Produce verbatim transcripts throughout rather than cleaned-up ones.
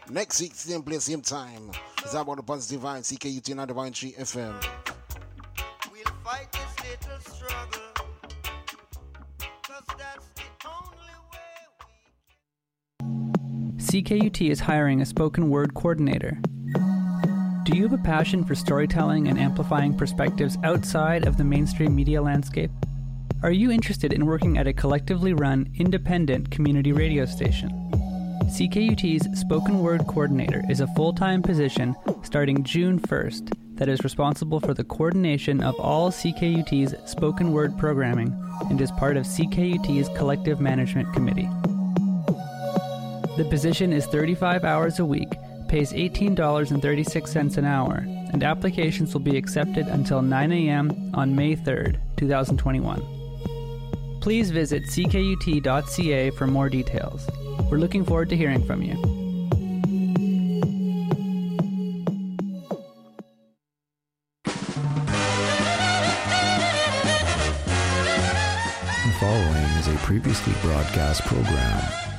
Next week, same place, same time. It's about the Positive Vibe, C K U T ninety point three F M. We'll fight this little struggle, 'cause that's the only way we... C K U T is hiring a spoken word coordinator. Do you have a passion for storytelling and amplifying perspectives outside of the mainstream media landscape? Are you interested in working at a collectively run, independent community radio station? C K U T's Spoken Word Coordinator is a full-time position starting June first that is responsible for the coordination of all C K U T's spoken word programming and is part of C K U T's Collective Management Committee. The position is thirty-five hours a week, pays eighteen dollars and thirty-six cents an hour, and applications will be accepted until nine a.m. on May third, twenty twenty-one. Please visit c k u t dot c a for more details. We're looking forward to hearing from you. The following is a previously broadcast program.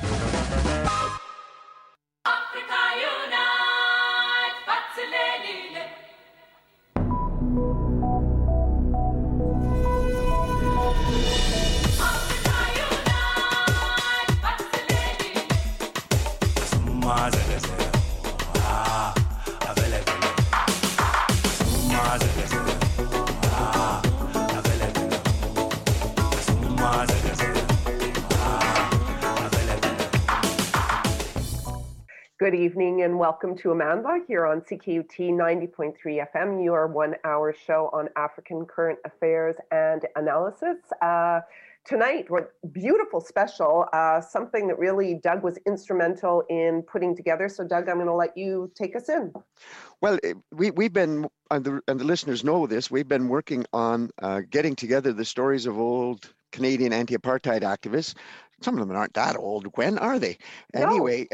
Good evening and welcome to Amanda here on C K U T ninety point three F M, your one-hour show on African current affairs and analysis. Uh, tonight, we're beautiful special, uh, something that really Doug was instrumental in putting together. So Doug, I'm going to let you take us in. Well, we, we've been, and the, and the listeners know this, we've been working on uh, getting together the stories of old Canadian anti-apartheid activists. Some of them aren't that old. When are they? No. Anyway,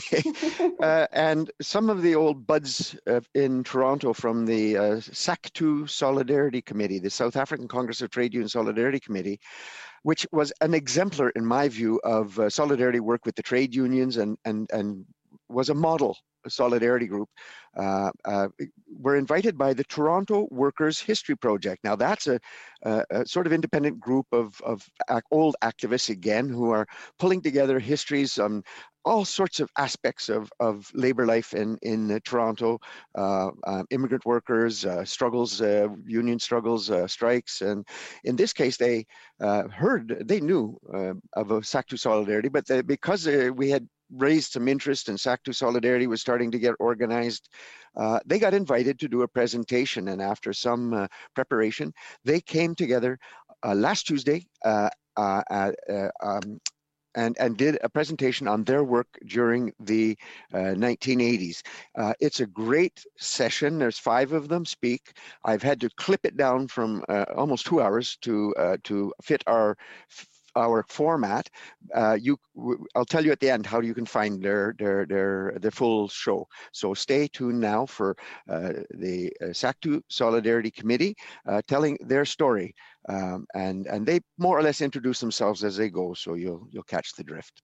uh, and some of the old buds uh, in Toronto from the uh, S A C T U Solidarity Committee, the South African Congress of Trade Union Solidarity Committee, which was an exemplar, in my view, of uh, solidarity work with the trade unions and, and, and was a model solidarity group, uh, uh, were invited by the Toronto Workers' History Project. Now that's a, a, a sort of independent group of, of ac- old activists again who are pulling together histories on all sorts of aspects of, of labor life in, in uh, Toronto, uh, uh, immigrant workers, uh, struggles, uh, union struggles, uh, strikes. And in this case, they uh, heard, they knew uh, of a S A C T U Solidarity, but they, because uh, we had raised some interest and S A C T U Solidarity was starting to get organized, uh, they got invited to do a presentation. And after some uh, preparation, they came together uh, last Tuesday uh, uh, uh, um, and, and did a presentation on their work during the uh, nineteen eighties. Uh, it's a great session. There's five of them speak. I've had to clip it down from uh, almost two hours to, uh, to fit our our format. Uh, you, I'll tell you at the end how you can find their their their the full show. So stay tuned now for uh, the uh, S A C T U Solidarity Committee uh, telling their story, um, and and they more or less introduce themselves as they go. So you'll you'll catch the drift.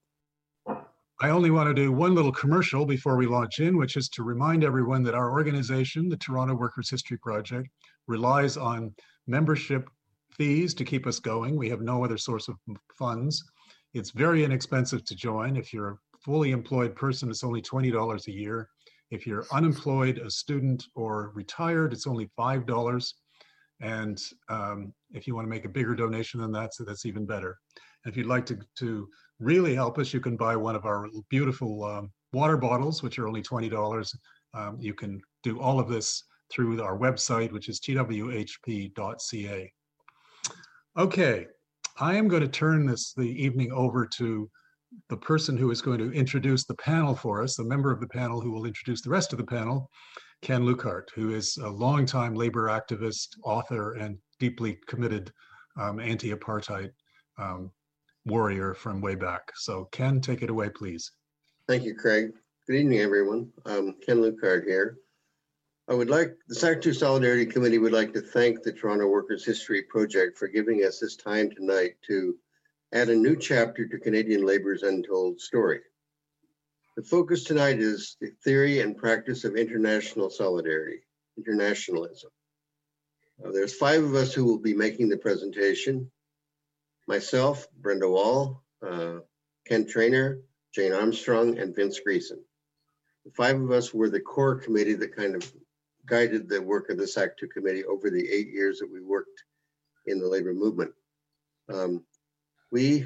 I only want to do one little commercial before we launch in, which is to remind everyone that our organization, the Toronto Workers' History Project, relies on membership fees to keep us going. We have no other source of funds. It's very inexpensive to join. If you're a fully employed person, it's only twenty dollars a year. If you're unemployed, a student, or retired, it's only five dollars. And um, if you want to make a bigger donation than that, so that's even better. And if you'd like to, to really help us, you can buy one of our beautiful um, water bottles, which are only twenty dollars. Um, you can do all of this through our website, which is t w h p dot c a. Okay, I am going to turn this the evening over to the person who is going to introduce the panel for us, the member of the panel who will introduce the rest of the panel, Ken Lukart, who is a longtime labor activist, author, and deeply committed um, anti-apartheid um, warrior from way back. So Ken, take it away, please. Thank you, Craig. Good evening, everyone. Um, Ken Lukart here. I would like, the S A C T U Solidarity Committee would like to thank the Toronto Workers' History Project for giving us this time tonight to add a new chapter to Canadian labor's untold story. The focus tonight is the theory and practice of international solidarity, internationalism. Uh, there's five of us who will be making the presentation. Myself, Brenda Wall, uh, Ken Trainer, Jane Armstrong, and Vince Greason. The five of us were the core committee that kind of guided the work of the S A C two committee over the eight years that we worked in the labor movement. Um, we,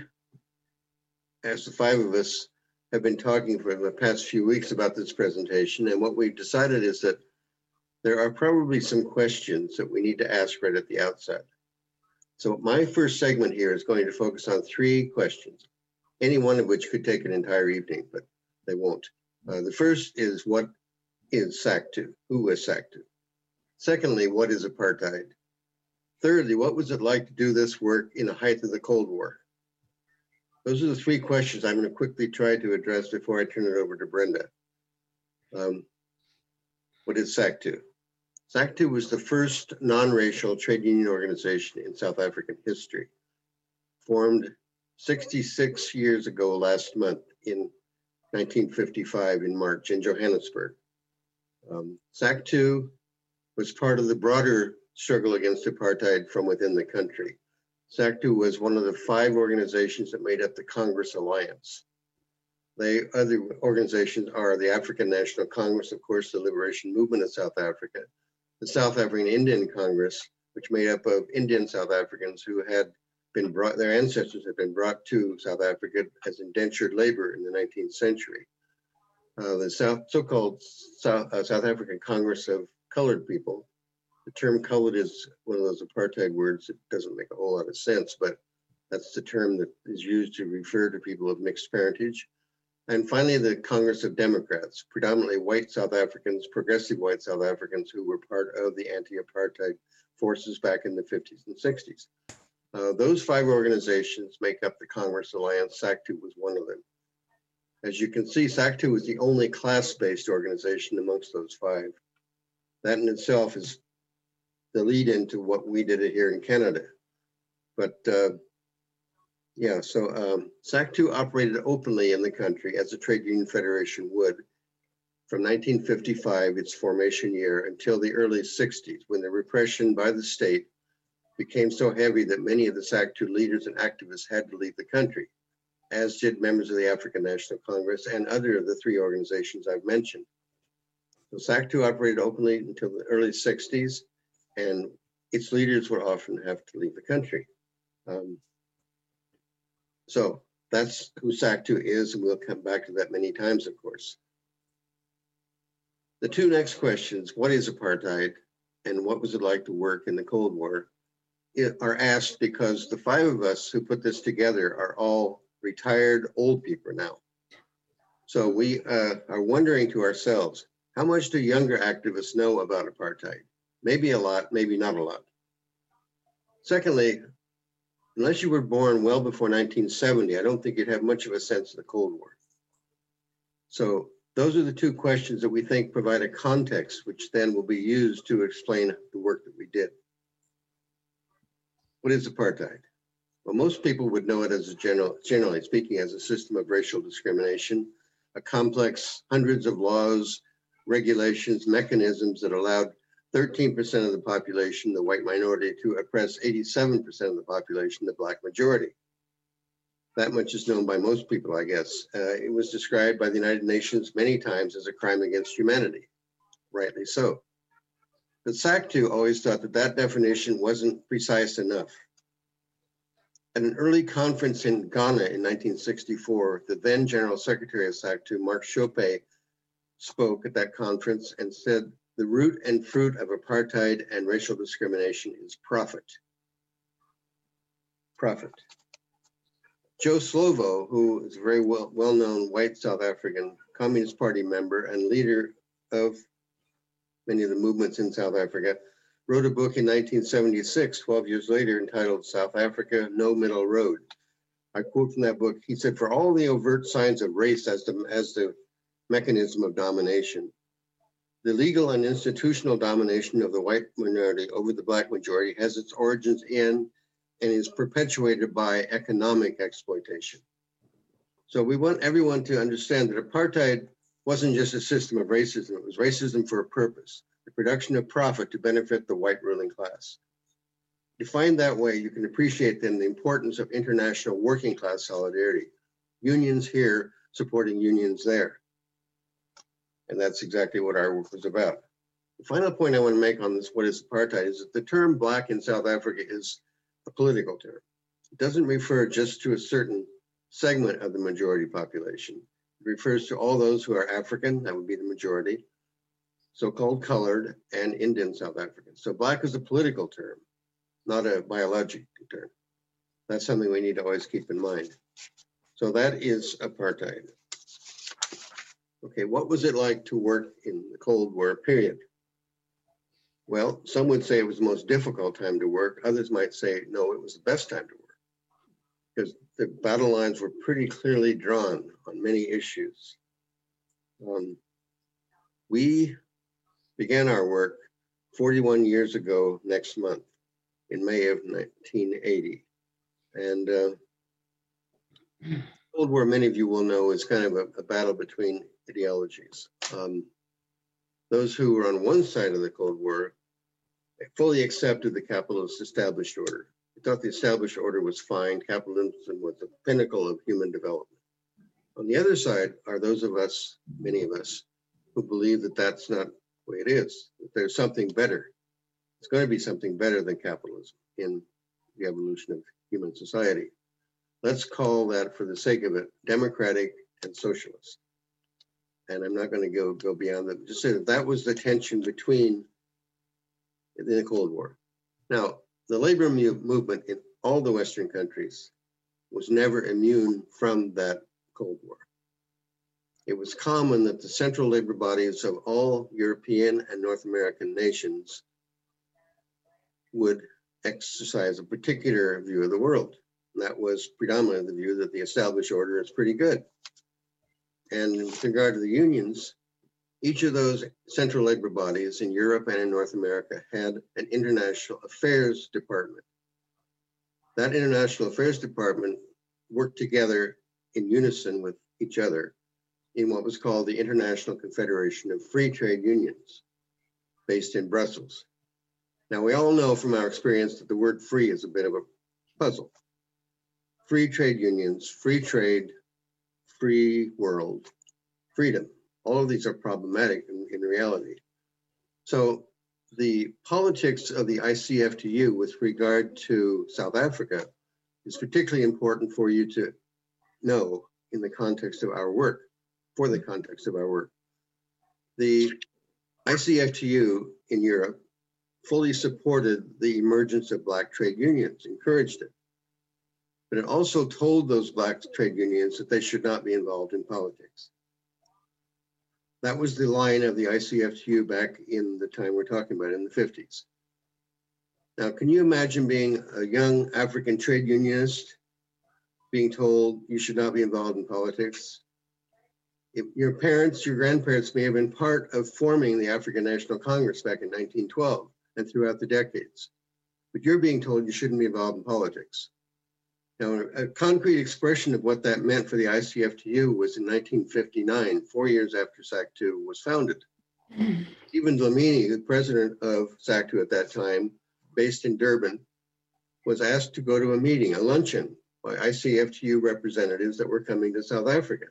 as the five of us, have been talking for the past few weeks about this presentation, and what we've decided is that there are probably some questions that we need to ask right at the outset. So my first segment here is going to focus on three questions, any one of which could take an entire evening, but they won't. Uh, the first is, what is S A C two? Who is S A C two? Secondly, what is apartheid? Thirdly, what was it like to do this work in the height of the Cold War? Those are the three questions I'm going to quickly try to address before I turn it over to Brenda. Um, what is S A C two? S A C two was the first non-racial trade union organization in South African history, formed sixty-six years ago last month in nineteen fifty-five in March in Johannesburg. Um, S A C two was part of the broader struggle against apartheid from within the country. S A C two was one of the five organizations that made up the Congress Alliance. The other organizations are the African National Congress, of course, the Liberation Movement of South Africa, the South African Indian Congress, which made up of Indian South Africans who had been brought, their ancestors had been brought to South Africa as indentured labor in the nineteenth century. Uh, the South, so-called South, uh, South African Congress of Colored People. The term colored is one of those apartheid words that doesn't make a whole lot of sense, but that's the term that is used to refer to people of mixed parentage. And finally, the Congress of Democrats, predominantly white South Africans, progressive white South Africans who were part of the anti-apartheid forces back in the fifties and sixties. Uh, those five organizations make up the Congress Alliance. S A C two was one of them. As you can see, S A C two was the only class-based organization amongst those five. That in itself is the lead into what we did here in Canada. But uh, yeah, so um, S A C two operated openly in the country as a trade union federation would from nineteen fifty-five, its formation year, until the early sixties, when the repression by the state became so heavy that many of the S A C two leaders and activists had to leave the country, as did members of the African National Congress and other of the three organizations I've mentioned. So S A C two operated openly until the early sixties, and its leaders would often have to leave the country. Um, so that's who S A C two is, and we'll come back to that many times, of course. The two next questions, what is apartheid and what was it like to work in the Cold War, are asked because the five of us who put this together are all retired old people now. So we uh, are wondering to ourselves, how much do younger activists know about apartheid? Maybe a lot, maybe not a lot. Secondly, unless you were born well before nineteen seventy, I don't think you'd have much of a sense of the Cold War. So those are the two questions that we think provide a context, which then will be used to explain the work that we did. What is apartheid? Well, most people would know it as a general, generally speaking, as a system of racial discrimination, a complex, hundreds of laws, regulations, mechanisms that allowed thirteen percent of the population, the white minority, to oppress eighty-seven percent of the population, the black majority. That much is known by most people, I guess. Uh, it was described by the United Nations many times as a crime against humanity, rightly so. But S A C two always thought that that definition wasn't precise enough. At an early conference in Ghana in nineteen sixty-four, the then General Secretary of S A C two, Mark Chope, spoke at that conference and said, the root and fruit of apartheid and racial discrimination is profit. Profit. Joe Slovo, who is a very well, well-known white South African Communist Party member and leader of many of the movements in South Africa, wrote a book in nineteen seventy-six, twelve years later, entitled South Africa, No Middle Road. I quote from that book, he said, for all the overt signs of race as the, as the mechanism of domination, the legal and institutional domination of the white minority over the black majority has its origins in and is perpetuated by economic exploitation. So we want everyone to understand that apartheid wasn't just a system of racism, it was racism for a purpose, the production of profit to benefit the white ruling class. Defined that way, you can appreciate then the importance of international working class solidarity. Unions here supporting unions there. And that's exactly what our work was about. The final point I want to make on this, what is apartheid, is that the term black in South Africa is a political term. It doesn't refer just to a certain segment of the majority population. It refers to all those who are African, that would be the majority, so-called colored, and Indian South Africans. So black is a political term, not a biological term. That's something we need to always keep in mind. So that is apartheid. Okay, what was it like to work in the Cold War period? Well, some would say it was the most difficult time to work. Others might say, no, it was the best time to work, because the battle lines were pretty clearly drawn on many issues. Um, we began our work forty-one years ago next month, in May of nineteen eighty. And uh, Cold War, many of you will know, is kind of a, a battle between ideologies. Um, those who were on one side of the Cold War fully accepted the capitalist established order. They thought the established order was fine. Capitalism was the pinnacle of human development. On the other side are those of us, many of us, who believe that that's not the way it is, that there's something better. It's going to be something better than capitalism in the evolution of human society. Let's call that, for the sake of it, democratic and socialist. And I'm not going to go, go beyond that. Just say that that was the tension between in the Cold War. Now, the labor movement in all the Western countries was never immune from that Cold War. It was common that the central labor bodies of all European and North American nations would exercise a particular view of the world. And that was predominantly the view that the established order is pretty good. And with regard to the unions, each of those central labor bodies in Europe and in North America had an international affairs department. That international affairs department worked together in unison with each other in what was called the International Confederation of Free Trade Unions, based in Brussels. Now, we all know from our experience that the word free is a bit of a puzzle. Free trade unions, free trade, free world, freedom. All of these are problematic in, in reality. So the politics of the I C F T U with regard to South Africa is particularly important for you to know in the context of our work, for the context of our work. The I C F T U in Europe fully supported the emergence of black trade unions, encouraged it. But it also told those black trade unions that they should not be involved in politics. That was the line of the I C F T U back in the time we're talking about, in the fifties. Now, can you imagine being a young African trade unionist being told you should not be involved in politics? If your parents, your grandparents may have been part of forming the African National Congress back in nineteen twelve and throughout the decades, but you're being told you shouldn't be involved in politics. Now, a concrete expression of what that meant for the I C F T U was in nineteen fifty-nine, four years after S A C two was founded. Stephen Dlamini, the president of S A C two at that time, based in Durban, was asked to go to a meeting, a luncheon, by I C F T U representatives that were coming to South Africa.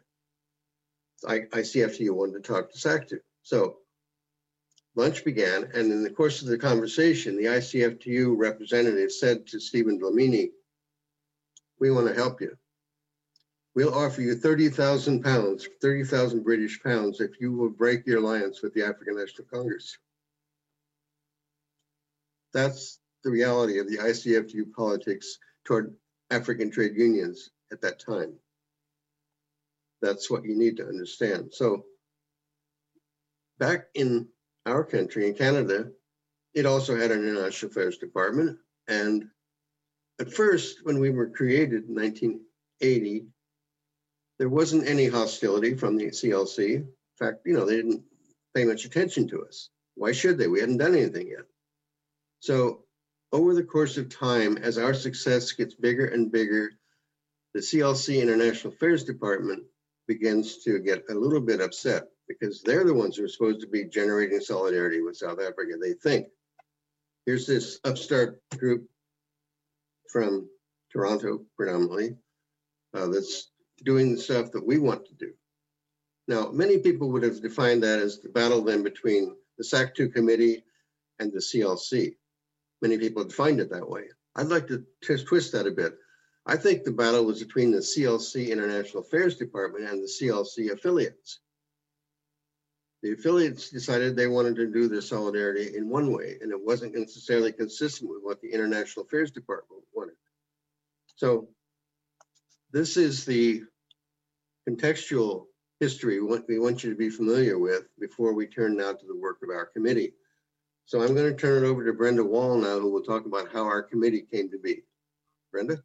I C F T U wanted to talk to S A C two. So lunch began, and in the course of the conversation, the I C F T U representative said to Stephen Dlamini, "We want to help you. We'll offer you thirty thousand pounds, thirty thousand British pounds, if you will break your alliance with the African National Congress." That's the reality of the I C F T U politics toward African trade unions at that time. That's what you need to understand. So back in our country, in Canada, it also had an international affairs department. And at first, when we were created in nineteen eighty, there wasn't any hostility from the C L C. In fact, you know, they didn't pay much attention to us. Why should they? We hadn't done anything yet. So over the course of time, as our success gets bigger and bigger, the C L C International Affairs Department begins to get a little bit upset because they're the ones who are supposed to be generating solidarity with South Africa, they think. Here's this upstart group from Toronto, predominantly, uh, that's doing the stuff that we want to do. Now, many people would have defined that as the battle then between the S A C two committee and the C L C. Many people defined it that way. I'd like to t- twist that a bit. I think the battle was between the C L C International Affairs Department and the C L C affiliates. The affiliates decided they wanted to do their solidarity in one way, and it wasn't necessarily consistent with what the International Affairs Department wanted. So this is the contextual history we want, we want you to be familiar with before we turn now to the work of our committee. So I'm going to turn it over to Brenda Wall now, who will talk about how our committee came to be. Brenda?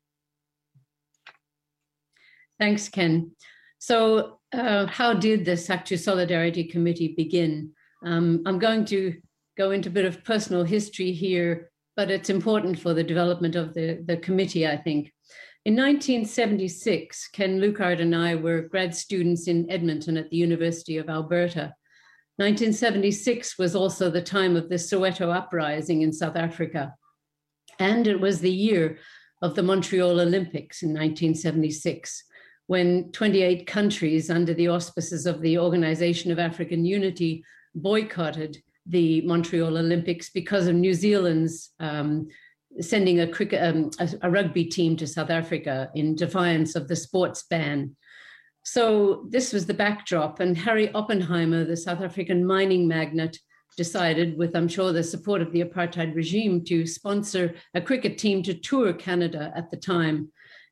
Thanks, Ken. So uh, how did the S A C two Solidarity Committee begin? Um, I'm going to go into a bit of personal history here, but it's important for the development of the, the committee, I think. In nineteen seventy-six, Ken Lukard and I were grad students in Edmonton at the University of Alberta. nineteen seventy-six was also the time of the Soweto uprising in South Africa. And it was the year of the Montreal Olympics in nineteen seventy-six, when twenty-eight countries under the auspices of the Organization of African Unity boycotted the Montreal Olympics because of New Zealand's um, sending a, cricket, um, a, a rugby team to South Africa in defiance of the sports ban. So this was the backdrop, and Harry Oppenheimer, the South African mining magnate, decided, with I'm sure the support of the apartheid regime, to sponsor a cricket team to tour Canada at the time.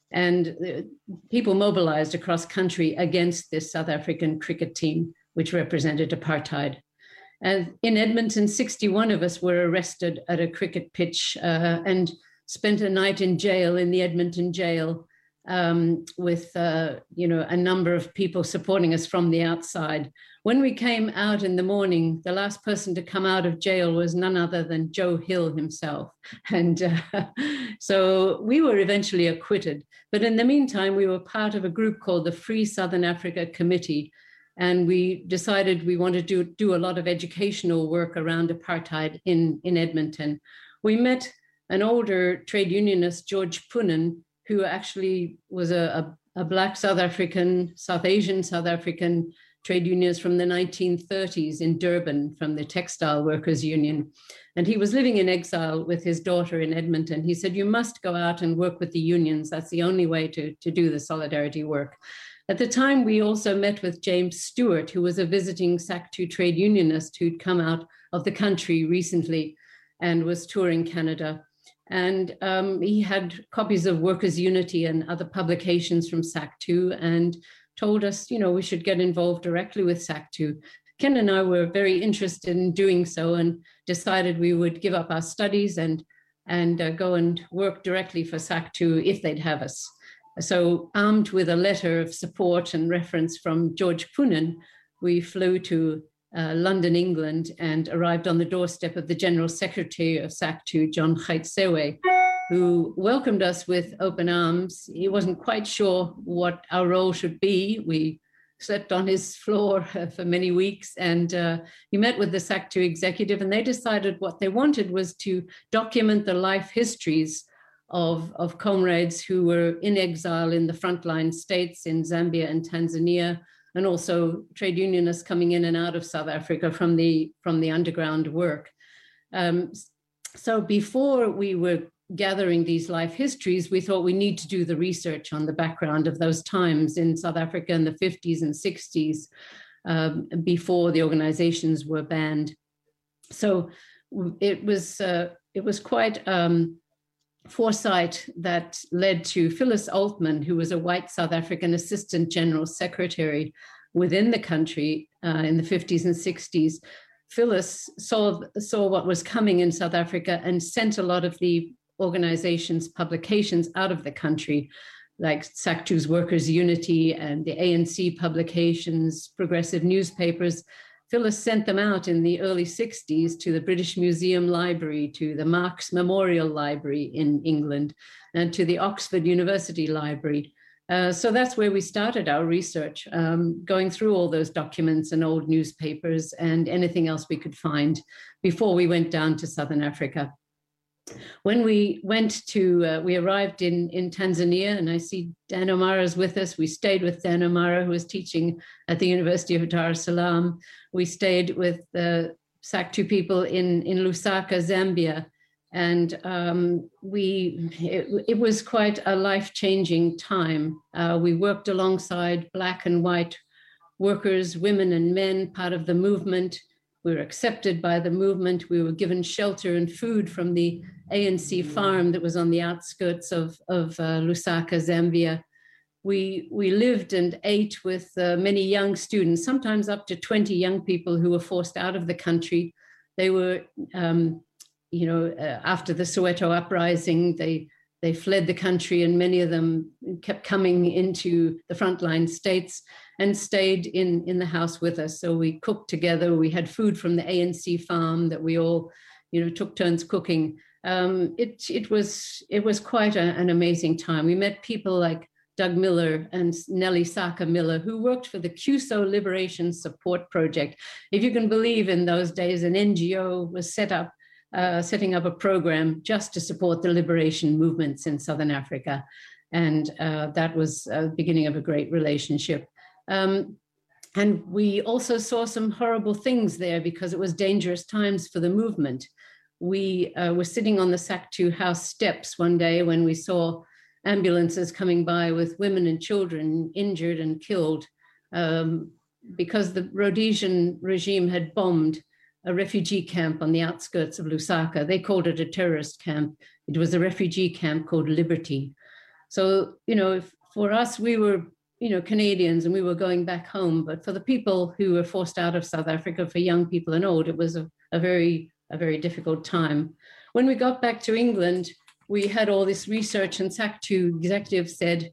And people mobilized across country against this South African cricket team, which represented apartheid. And in Edmonton, sixty-one of us were arrested at a cricket pitch uh, and spent a night in jail, in the Edmonton jail, um, with uh, you know, a number of people supporting us from the outside. When we came out in the morning, the last person to come out of jail was none other than Joe Hill himself. And uh, so we were eventually acquitted. But in the meantime, we were part of a group called the Free Southern Africa Committee. And we decided we wanted to do, do a lot of educational work around apartheid in, in Edmonton. We met an older trade unionist, George Poonen, who actually was a, a, a Black South African, South Asian South African trade unionist from the nineteen thirties in Durban, from the Textile Workers Union. And he was living in exile with his daughter in Edmonton. He said, you must go out and work with the unions. That's the only way to, to do the solidarity work. At the time, we also met with James Stewart, who was a visiting S A C two trade unionist who'd come out of the country recently and was touring Canada. And um, he had copies of Workers' Unity and other publications from S A C two and told us, you know, we should get involved directly with S A C two. Ken and I were very interested in doing so and decided we would give up our studies and, and uh, go and work directly for S A C two if they'd have us. So armed with a letter of support and reference from George Poonen, we flew to uh, London, England, and arrived on the doorstep of the General Secretary of S A C two, John Gaitsewe, who welcomed us with open arms. He wasn't quite sure what our role should be. We slept on his floor for many weeks, and uh, he met with the S A C two executive, and they decided what they wanted was to document the life histories of, of comrades who were in exile in the frontline states in Zambia and Tanzania, and also trade unionists coming in and out of South Africa from the, from the underground work. Um, so before we were gathering these life histories, we thought we need to do the research on the background of those times in South Africa in the fifties and sixties, um, before the organizations were banned. So it was, uh, it was quite um, foresight that led to Phyllis Altman, who was a white South African assistant general secretary within the country uh, in the fifties and sixties. Phyllis saw, saw what was coming in South Africa and sent a lot of the organization's publications out of the country, like S A C two's Workers' Unity and the A N C publications, progressive newspapers. Phyllis sent them out in the early sixties to the British Museum Library, to the Marx Memorial Library in England, and to the Oxford University Library. Uh, so that's where we started our research, um, going through all those documents and old newspapers and anything else we could find before we went down to Southern Africa. When we went to, uh, we arrived in, in Tanzania, and I see Dan O'Mara is with us. We stayed with Dan O'Mara, who was teaching at the University of Dar es Salaam. We stayed with the SACTU people in, in Lusaka, Zambia. And um, we, it, it was quite a life-changing time. Uh, we worked alongside Black and white workers, women and men, part of the movement. We were accepted by the movement. We were given shelter and food from the A N C farm that was on the outskirts of, of uh, Lusaka, Zambia. We, we lived and ate with uh, many young students, sometimes up to twenty young people who were forced out of the country. They were, um, you know, uh, after the Soweto uprising, they, they fled the country, and many of them kept coming into the frontline states and stayed in, in the house with us. So we cooked together. We had food from the A N C farm that we all, you know, took turns cooking. Um, it, it, was, it was quite a, an amazing time. We met people like Doug Miller and Nellie Saka Miller, who worked for the CUSO Liberation Support Project. If you can believe, in those days, an N G O was set up, uh, setting up a program just to support the liberation movements in Southern Africa. And uh, that was the beginning of a great relationship. Um, and we also saw some horrible things there because it was dangerous times for the movement. We uh, were sitting on the SACTU house steps one day when we saw ambulances coming by with women and children injured and killed um, because the Rhodesian regime had bombed a refugee camp on the outskirts of Lusaka. They called it a terrorist camp. It was a refugee camp called Liberty. So, you know, if, for us, we were you know, Canadians, and we were going back home. But for the people who were forced out of South Africa, for young people and old, it was a, a very, a very difficult time. When we got back to England, we had all this research, and SACTU executives said,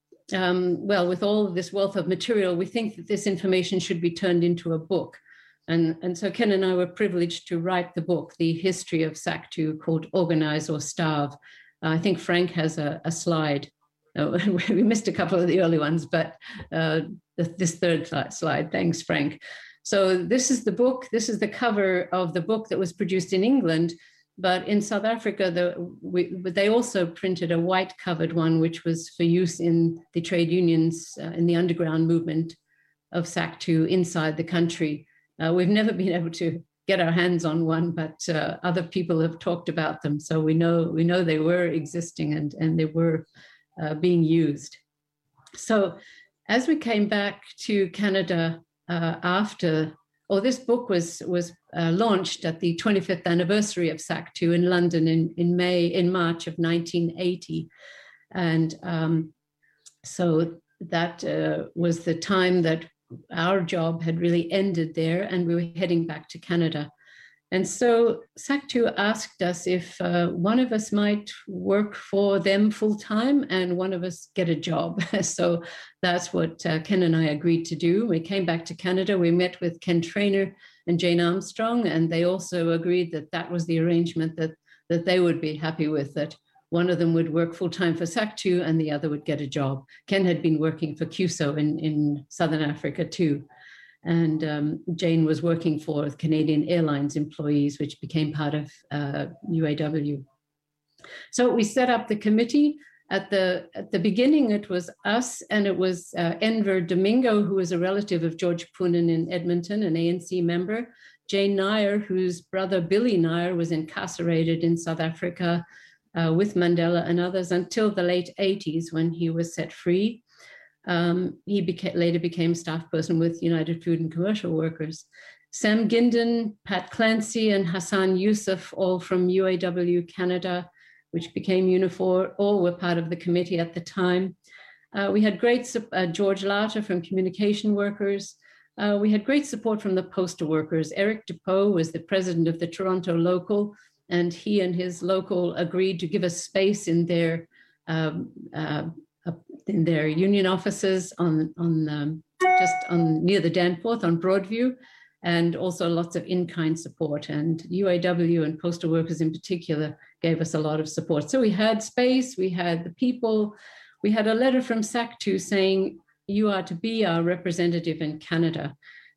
um, well, with all of this wealth of material, we think that this information should be turned into a book. And, and so Ken and I were privileged to write the book, The History of SACTU, called Organize or Starve. Uh, I think Frank has a, a slide. Oh, we missed a couple of the early ones, but uh, this third slide, thanks, Frank. So this is the book. This is the cover of the book that was produced in England, but in South Africa, the, we, they also printed a white covered one, which was for use in the trade unions, uh, in the underground movement of SACTU inside the country. Uh, we've never been able to get our hands on one, but uh, other people have talked about them. So we know, we know they were existing, and, and they were Uh, being used. So as we came back to Canada uh, after, or this book was was uh, launched at the twenty-fifth anniversary of SACTU in London in, in May, in March of nineteen eighty. And um, so that uh, was the time that our job had really ended there, and we were heading back to Canada. And so SACTU asked us if uh, one of us might work for them full time and one of us get a job. So that's what uh, Ken and I agreed to do. We came back to Canada. We met with Ken Trainer and Jane Armstrong, and they also agreed that that was the arrangement that, that they would be happy with, that one of them would work full time for SACTU and the other would get a job. Ken had been working for CUSO in, in Southern Africa too. And um, Jane was working for Canadian Airlines employees, which became part of uh, U A W. So we set up the committee. At the, at the beginning, it was us, and it was uh, Enver Domingo, who was a relative of George Poonen in Edmonton, an A N C member, Jane Nair, whose brother Billy Nair was incarcerated in South Africa uh, with Mandela and others until the late eighties, when he was set free. Um, he beca- later became staff person with United Food and Commercial Workers. Sam Ginden, Pat Clancy, and Hassan Youssef, all from U A W Canada, which became Unifor, all were part of the committee at the time. Uh, we had great, uh, George Lauter from Communication Workers. Uh, we had great support from the postal workers. Eric Depot was the president of the Toronto local, and he and his local agreed to give us space in their um, uh, in their union offices on, on um, just on near the Danforth on Broadview, and also lots of in-kind support. And U A W and postal workers in particular gave us a lot of support. So we had space, we had the people, we had a letter from SACTU saying, you are to be our representative in Canada.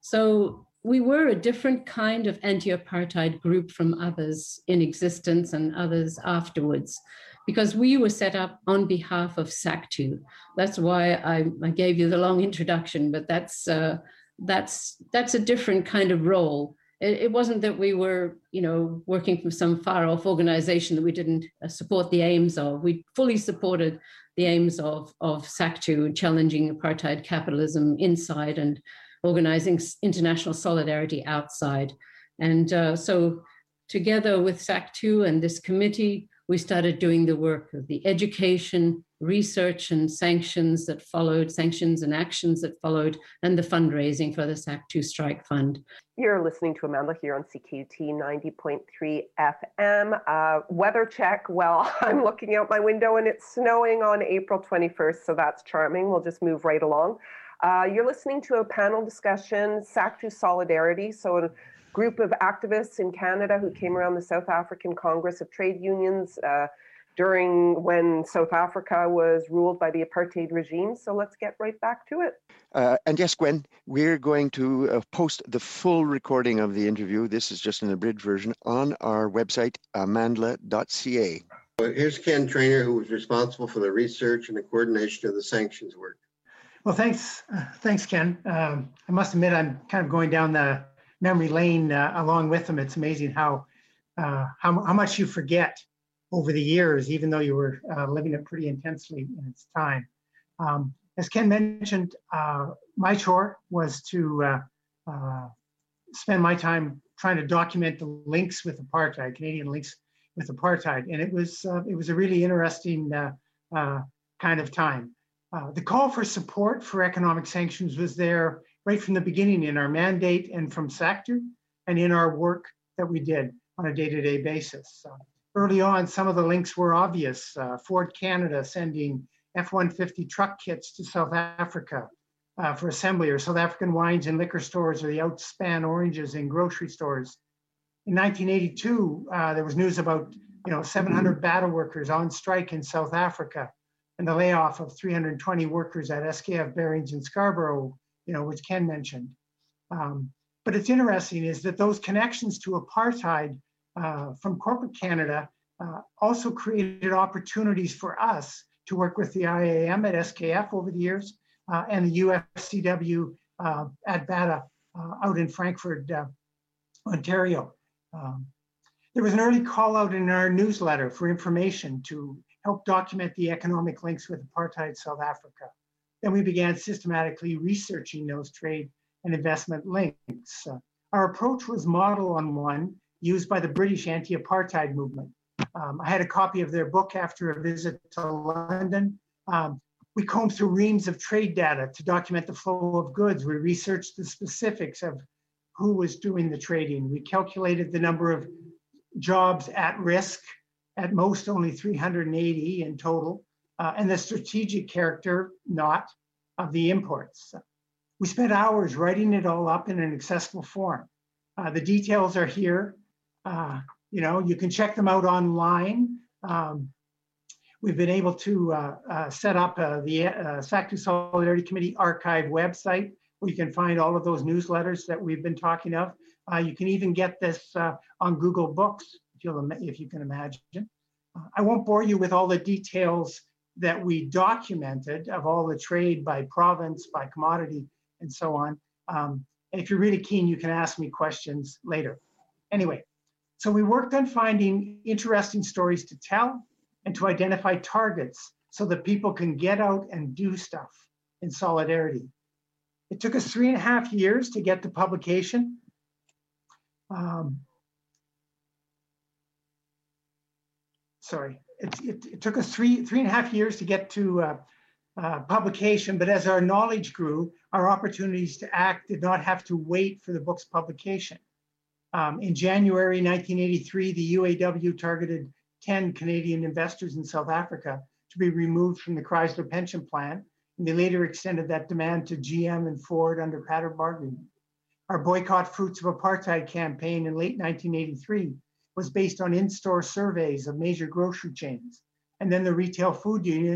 So we were a different kind of anti-apartheid group from others in existence and others afterwards, because we were set up on behalf of SACTU. That's why I, I gave you the long introduction, but that's, uh, that's, that's a different kind of role. It, it wasn't that we were, you know, working from some far-off organization that we didn't uh, support the aims of. We fully supported the aims of, of SACTU, challenging apartheid capitalism inside and organizing international solidarity outside. And uh, so together with SACTU and this committee, we started doing the work of the education, research and sanctions that followed, sanctions and actions that followed, and the fundraising for the SACTU Strike Fund. You're listening to Amanda here on C K U T ninety point three F M. Uh, weather check, well, I'm looking out my window and it's snowing on April twenty-first, so that's charming. We'll just move right along. Uh, you're listening to a panel discussion, SACTU Solidarity, so a group of activists in Canada who came around the South African Congress of Trade Unions uh, during when South Africa was ruled by the apartheid regime. So let's get right back to it. Uh, and yes, Gwen, we're going to uh, post the full recording of the interview. This is just an abridged version on our website, amandla dot c a. Here's Ken Trainer, who was responsible for the research and the coordination of the sanctions work. Well, thanks, uh, thanks, Ken. Um, I must admit, I'm kind of going down the memory lane uh, along with them. It's amazing how, uh, how how much you forget over the years, even though you were uh, living it pretty intensely in its time. Um, as Ken mentioned, uh, my chore was to uh, uh, spend my time trying to document the links with apartheid, Canadian links with apartheid, and it was uh, it was a really interesting uh, uh, kind of time. Uh, the call for support for economic sanctions was there right from the beginning in our mandate and from SACTU and in our work that we did on a day-to-day basis. Uh, early on, some of the links were obvious. Uh, Ford Canada sending F one fifty truck kits to South Africa uh, for assembly, or South African wines in liquor stores, or the Outspan oranges in grocery stores. In nineteen eighty-two, uh, there was news about you know seven hundred battle workers on strike in South Africa, and the layoff of three hundred twenty workers at S K F Bearings in Scarborough, you know, which Ken mentioned. Um, but it's interesting is that those connections to apartheid uh, from corporate Canada uh, also created opportunities for us to work with the I A M at S K F over the years uh, and the U F C W uh, at B A T A uh, out in Frankfurt, uh, Ontario. Um, there was an early call out in our newsletter for information to help document the economic links with apartheid South Africa. Then we began systematically researching those trade and investment links. Uh, our approach was modeled on one used by the British anti-apartheid movement. Um, I had a copy of their book after a visit to London. Um, we combed through reams of trade data to document the flow of goods. We researched the specifics of who was doing the trading. We calculated the number of jobs at risk, at most only three hundred eighty in total, uh, and the strategic character not of the imports. We spent hours writing it all up in an accessible form. Uh, the details are here. Uh, you know, you can check them out online. Um, we've been able to uh, uh, set up uh, the uh, SACTU Solidarity Committee archive website where you can find all of those newsletters that we've been talking of. Uh, you can even get this uh, on Google Books, if, you'll, if you can imagine. Uh, I won't bore you with all the details that we documented of all the trade by province, by commodity, and so on. Um, and if you're really keen, you can ask me questions later. Anyway, so we worked on finding interesting stories to tell and to identify targets so that people can get out and do stuff in solidarity. It took us three and a half years to get to publication. Um, sorry, it, it, it took us three, three and a half years to get to uh, uh, publication, but as our knowledge grew, our opportunities to act did not have to wait for the book's publication. Um, in January nineteen eighty-three, the U A W targeted ten Canadian investors in South Africa to be removed from the Chrysler pension plan, and they later extended that demand to G M and Ford under pattern bargaining. Our Boycott Fruits of Apartheid campaign in late nineteen eighty-three was based on in-store surveys of major grocery chains, and then the retail food unions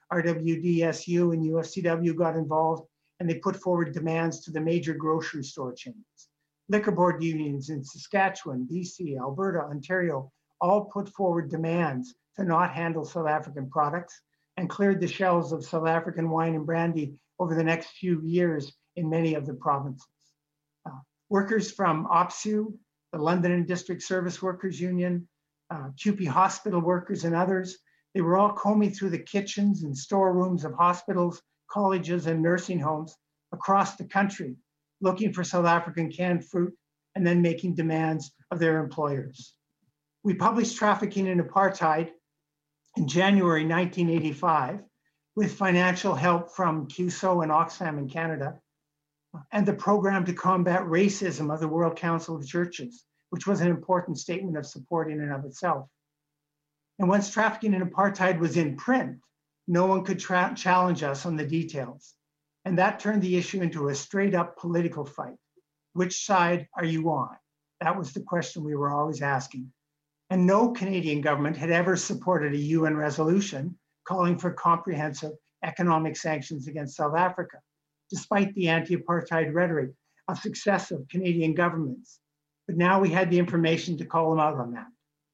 R W D S U and U F C W got involved, and they put forward demands to the major grocery store chains. Liquor board unions in Saskatchewan, B C, Alberta, Ontario, all put forward demands to not handle South African products and cleared the shelves of South African wine and brandy over the next few years in many of the provinces. Uh, workers from O P S U, the London and District Service Workers Union, uh, C U P E hospital workers and others, they were all combing through the kitchens and storerooms of hospitals, colleges, and nursing homes across the country, looking for South African canned fruit and then making demands of their employers. We published Trafficking in Apartheid in January nineteen eighty-five with financial help from C U S O and Oxfam in Canada, and the Program to Combat Racism of the World Council of Churches, which was an important statement of support in and of itself. And once Trafficking in Apartheid was in print, no one could tra- challenge us on the details. And that turned the issue into a straight up political fight. Which side are you on? That was the question we were always asking. And no Canadian government had ever supported a U N resolution calling for comprehensive economic sanctions against South Africa, despite the anti-apartheid rhetoric of successive Canadian governments. But now we had the information to call them out on that.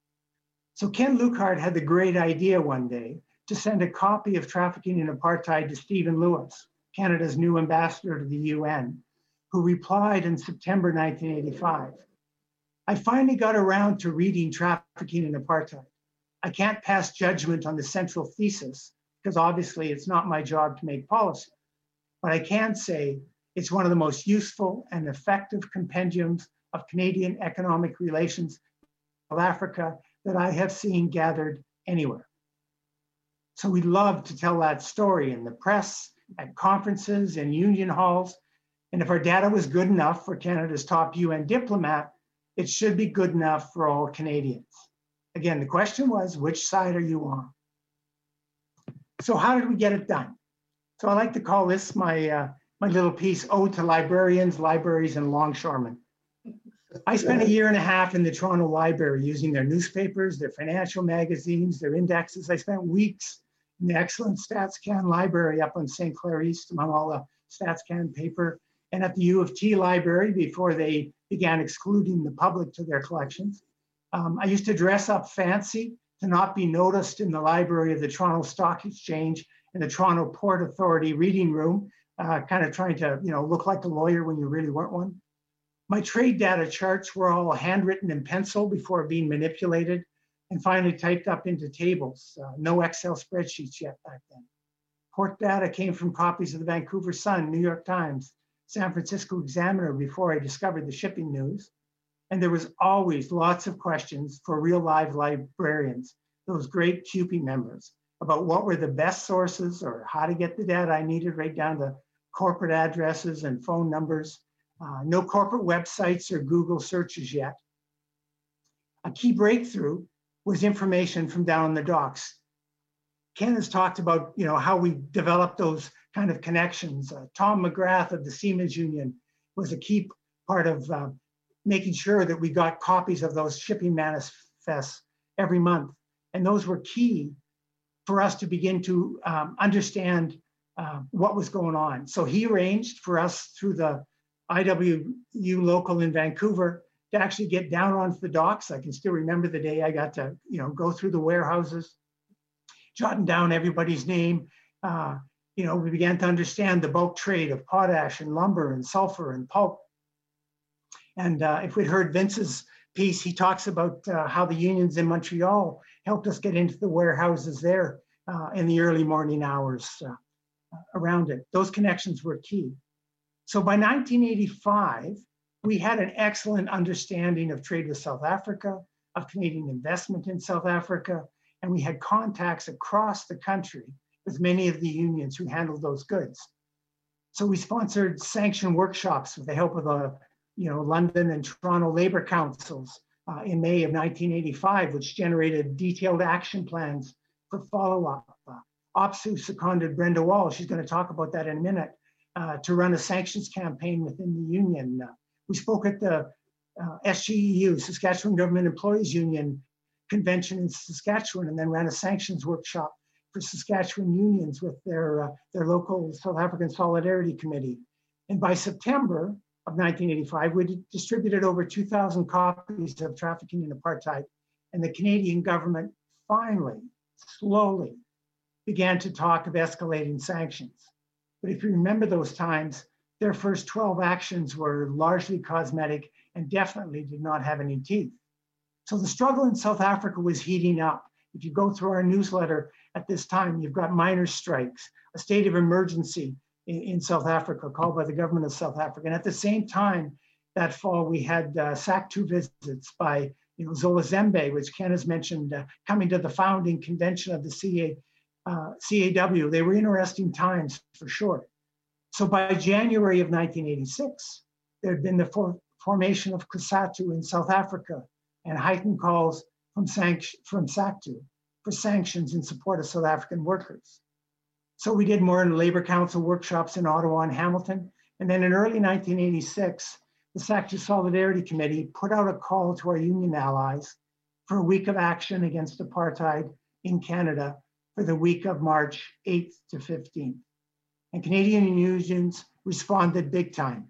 So Ken Lukehart had the great idea one day to send a copy of Trafficking in Apartheid to Stephen Lewis, Canada's new ambassador to the U N, who replied in September nineteen eighty-five. I finally got around to reading Trafficking in Apartheid. I can't pass judgment on the central thesis because obviously it's not my job to make policy, but I can say it's one of the most useful and effective compendiums of Canadian economic relations with South Africa that I have seen gathered anywhere. So we love to tell that story in the press, at conferences, in union halls. And if our data was good enough for Canada's top U N diplomat, it should be good enough for all Canadians. Again, the question was, which side are you on? So how did we get it done? So I like to call this my, uh, my little piece, Ode to Librarians, Libraries, and Longshoremen. I spent a year and a half in the Toronto Library using their newspapers, their financial magazines, their indexes. I spent weeks in the excellent StatsCan library up on Saint Clair East among all the StatsCan paper, and at the U of T library before they began excluding the public to their collections. Um, I used to dress up fancy to not be noticed in the library of the Toronto Stock Exchange and the Toronto Port Authority reading room, uh, kind of trying to, you know, look like a lawyer when you really weren't one. My trade data charts were all handwritten in pencil before being manipulated and finally typed up into tables. Uh, no Excel spreadsheets yet back then. Port data came from copies of the Vancouver Sun, New York Times, San Francisco Examiner before I discovered the shipping news. And there was always lots of questions for real live librarians, those great C U P E members, about what were the best sources or how to get the data I needed, right down to corporate addresses and phone numbers. Uh, no corporate websites or Google searches yet. A key breakthrough was information from down on the docks. Ken has talked about, you know, how we developed those kind of connections. Uh, Tom McGrath of the Seamen's Union was a key part of uh, making sure that we got copies of those shipping manifests every month. And those were key for us to begin to um, understand uh, what was going on. So he arranged for us through the I W U local in Vancouver to actually get down onto the docks. I can still remember the day I got to, you know, go through the warehouses, jotting down everybody's name. Uh, you know, we began to understand the bulk trade of potash and lumber and sulfur and pulp. And uh, if we'd heard Vince's piece, he talks about uh, how the unions in Montreal helped us get into the warehouses there uh, in the early morning hours uh, around it. Those connections were key. So by nineteen eighty-five, we had an excellent understanding of trade with South Africa, of Canadian investment in South Africa, and we had contacts across the country with many of the unions who handled those goods. So we sponsored sanction workshops with the help of the you know, London and Toronto Labour Councils uh, in May of nineteen eighty-five, which generated detailed action plans for follow-up. Uh, O P S U seconded Brenda Wall, she's going to talk about that in a minute, uh, to run a sanctions campaign within the union. Uh, we spoke at the uh, S G E U, Saskatchewan Government Employees Union convention in Saskatchewan, and then ran a sanctions workshop for Saskatchewan unions with their, uh, their local South African Solidarity Committee. And by September of nineteen eighty-five, we distributed over two thousand copies of Trafficking in Apartheid, and the Canadian government finally, slowly, began to talk of escalating sanctions. But if you remember those times, their first twelve actions were largely cosmetic and definitely did not have any teeth. So the struggle in South Africa was heating up. If you go through our newsletter at this time, you've got miners' strikes, a state of emergency in, in South Africa called by the government of South Africa. And at the same time, that fall, we had uh, S A C two visits by you know, Zola Zembe, which Ken has mentioned, uh, coming to the founding convention of the C A, uh, C A W. They were interesting times for sure. So by January of nineteen eighty-six, there had been the for formation of COSATU in South Africa and heightened calls from, from S A C two for sanctions in support of South African workers. So we did more in Labor Council workshops in Ottawa and Hamilton. And then in early nineteen eighty-six, the S A C two Solidarity Committee put out a call to our union allies for a week of action against apartheid in Canada for the week of March eighth to fifteenth. And Canadian unions responded big time.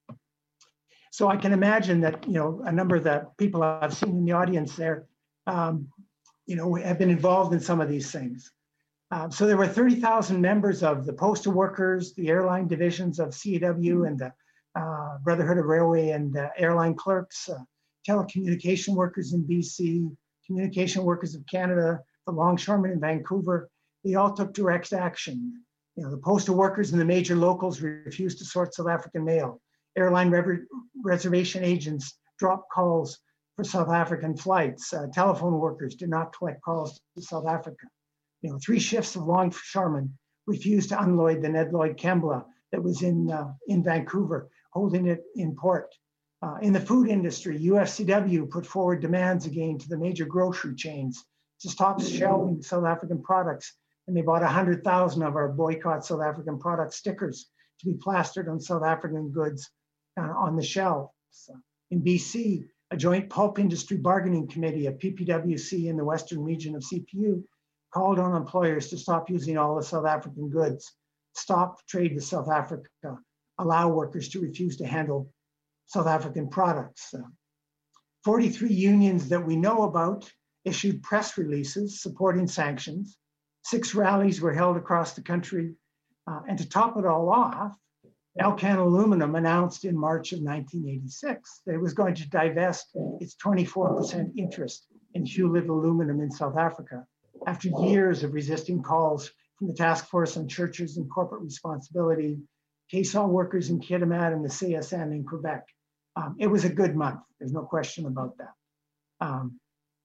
So I can imagine that, you know, a number of the people I've seen in the audience there, um, you know, have been involved in some of these things. Uh, so there were thirty thousand members of the postal workers, the airline divisions of C A W and the uh, Brotherhood of Railway and uh, Airline Clerks, uh, telecommunication workers in B C, communication workers of Canada, the longshoremen in Vancouver. They all took direct action. You know, the postal workers and the major locals refused to sort South African mail. Airline re reservation agents dropped calls for South African flights. Uh, telephone workers did not collect calls to South Africa. You know, three shifts of longshoremen refused to unload the Ned Lloyd Kembla that was in, uh, in Vancouver, holding it in port. Uh, in the food industry, U F C W put forward demands again to the major grocery chains to stop shelving South African products, and they bought one hundred thousand of our Boycott South African Product stickers to be plastered on South African goods uh, on the shelves. So in B C, a joint pulp industry bargaining committee of P P W C in the western region of C P U called on employers to stop using all the South African goods, stop trade with South Africa, allow workers to refuse to handle South African products. Uh, forty-three unions that we know about issued press releases supporting sanctions. Six rallies were held across the country. Uh, and to top it all off, Alcan Aluminum announced in March of nineteen eighty-six that it was going to divest its twenty-four percent interest in Hewlett Aluminum in South Africa after years of resisting calls from the Task Force on Churches and Corporate Responsibility, K S A W workers in Kitimat and the C S N in Quebec. Um, it was a good month. There's no question about that. Um,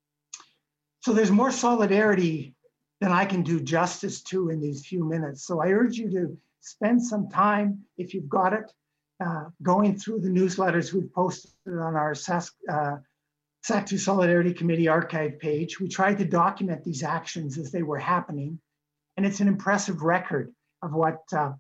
so there's more solidarity than I can do justice to in these few minutes. So I urge you to spend some time, if you've got it, uh, going through the newsletters we've posted on our S A C, uh, S A C two Solidarity Committee archive page. We tried to document these actions as they were happening, and it's an impressive record of what uh,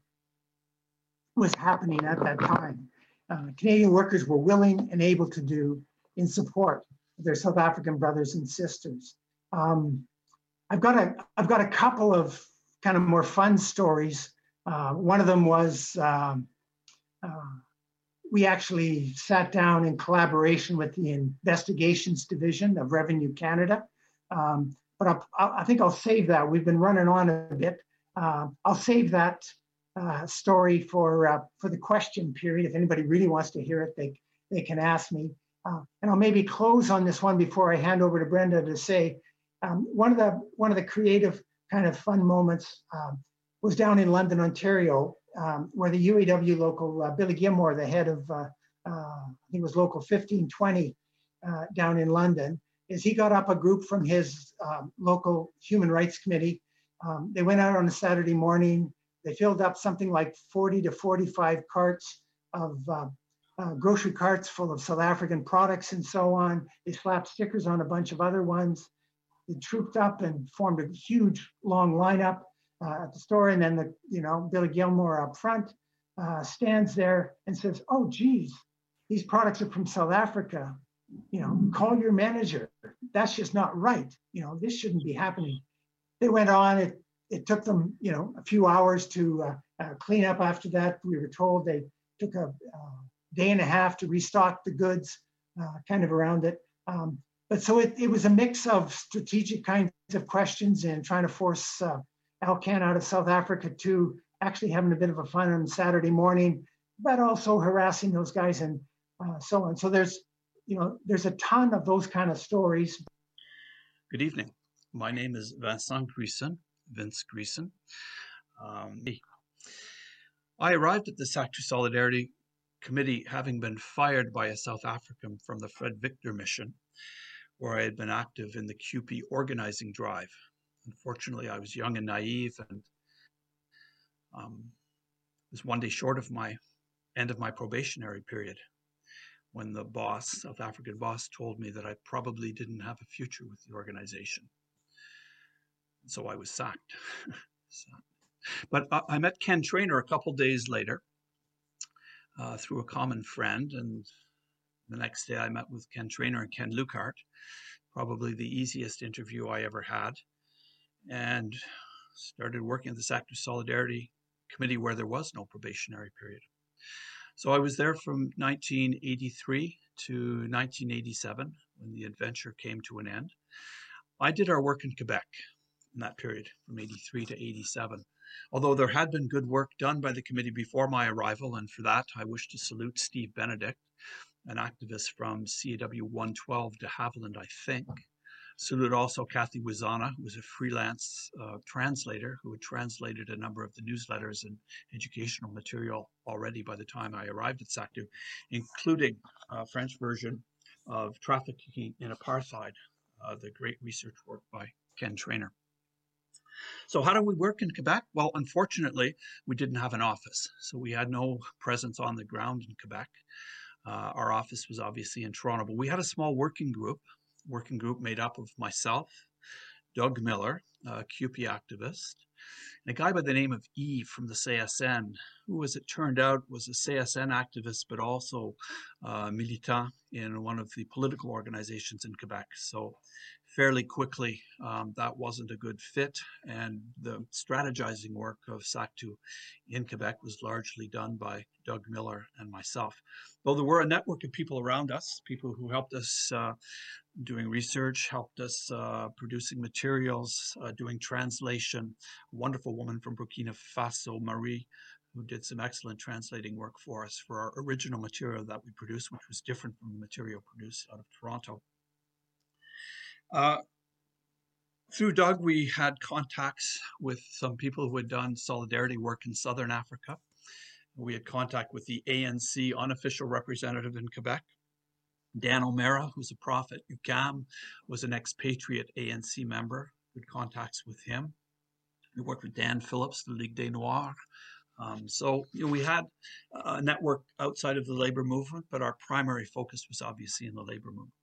was happening at that time. Uh, Canadian workers were willing and able to do in support of their South African brothers and sisters. Um, I've got a, I've got a couple of kind of more fun stories. Uh, one of them was um, uh, we actually sat down in collaboration with the Investigations Division of Revenue Canada. Um, but I'll, I think I'll save that. We've been running on a bit. Uh, I'll save that uh, story for uh, for the question period. If anybody really wants to hear it, they, they can ask me. Uh, and I'll maybe close on this one before I hand over to Brenda to say, um, one of the one of the creative kind of fun moments um, was down in London, Ontario, um, where the U A W local, uh, Billy Gilmore, the head of, uh, uh, I think it was local fifteen twenty uh, down in London, is he got up a group from his um, local human rights committee. Um, they went out on a Saturday morning. They filled up something like forty to forty-five carts of uh, uh, grocery carts full of South African products and so on. They slapped stickers on a bunch of other ones. They trooped up and formed a huge long lineup uh, at the store. And then the, you know, Billy Gilmore up front uh, stands there and says, "Oh, geez, these products are from South Africa. You know, call your manager. That's just not right. You know, this shouldn't be happening." They went on. It it took them, you know, a few hours to uh, uh, clean up after that. We were told they took a uh, day and a half to restock the goods, uh, kind of around it. Um, but so it, it was a mix of strategic kinds of questions and trying to force uh, Alcan out of South Africa to actually having a bit of a fun on Saturday morning, but also harassing those guys and uh, so on. So there's, you know, there's a ton of those kind of stories. Good evening. My name is Vincent Greason, Vince Greason. Um, I arrived at the S A C two Solidarity Committee having been fired by a South African from the Fred Victor mission, where I had been active in the Q P organizing drive. Unfortunately, I was young and naive and um, was one day short of my end of my probationary period when the boss, South African boss, told me that I probably didn't have a future with the organization. So I was sacked. So, but I, I met Ken Trainor a couple days later uh, through a common friend, and the next day I met with Ken Trainor and Ken Lukart, probably the easiest interview I ever had, and started working at the S A C two Solidarity Committee where there was no probationary period. So I was there from nineteen eighty-three to nineteen eighty-seven when the adventure came to an end. I did our work in Quebec in that period from eighty-three to eighty-seven. Although there had been good work done by the committee before my arrival, and for that I wish to salute Steve Benedict, an activist from C A W one twelve de Havilland, I think. Salute also Kathy Wizana, who was a freelance uh, translator who had translated a number of the newsletters and educational material already by the time I arrived at S A C two, including a French version of Trafficking in Apartheid, uh, the great research work by Ken Trainor. So how do we work in Quebec? Well, unfortunately, we didn't have an office. So we had no presence on the ground in Quebec. Uh, our office was obviously in Toronto, but we had a small working group, working group made up of myself, Doug Miller, a Q P activist, and a guy by the name of Yves from the C S N, who, as it turned out, was a C S N activist, but also uh, militant in one of the political organizations in Quebec. So fairly quickly, um, that wasn't a good fit, and the strategizing work of S A C two in Quebec was largely done by Doug Miller and myself. Though there were a network of people around us, people who helped us uh, doing research, helped us uh, producing materials, uh, doing translation. A wonderful woman from Burkina Faso, Marie, who did some excellent translating work for us for our original material that we produced, which was different from the material produced out of Toronto. Uh, through Doug, we had contacts with some people who had done solidarity work in Southern Africa. We had contact with the A N C unofficial representative in Quebec. Dan O'Mara, who's a prof at U Q A M, was an expatriate A N C member. We had contacts with him. We worked with Dan Phillips, the Ligue des Noirs. Um, so you know, we had a network outside of the labor movement, but our primary focus was obviously in the labor movement.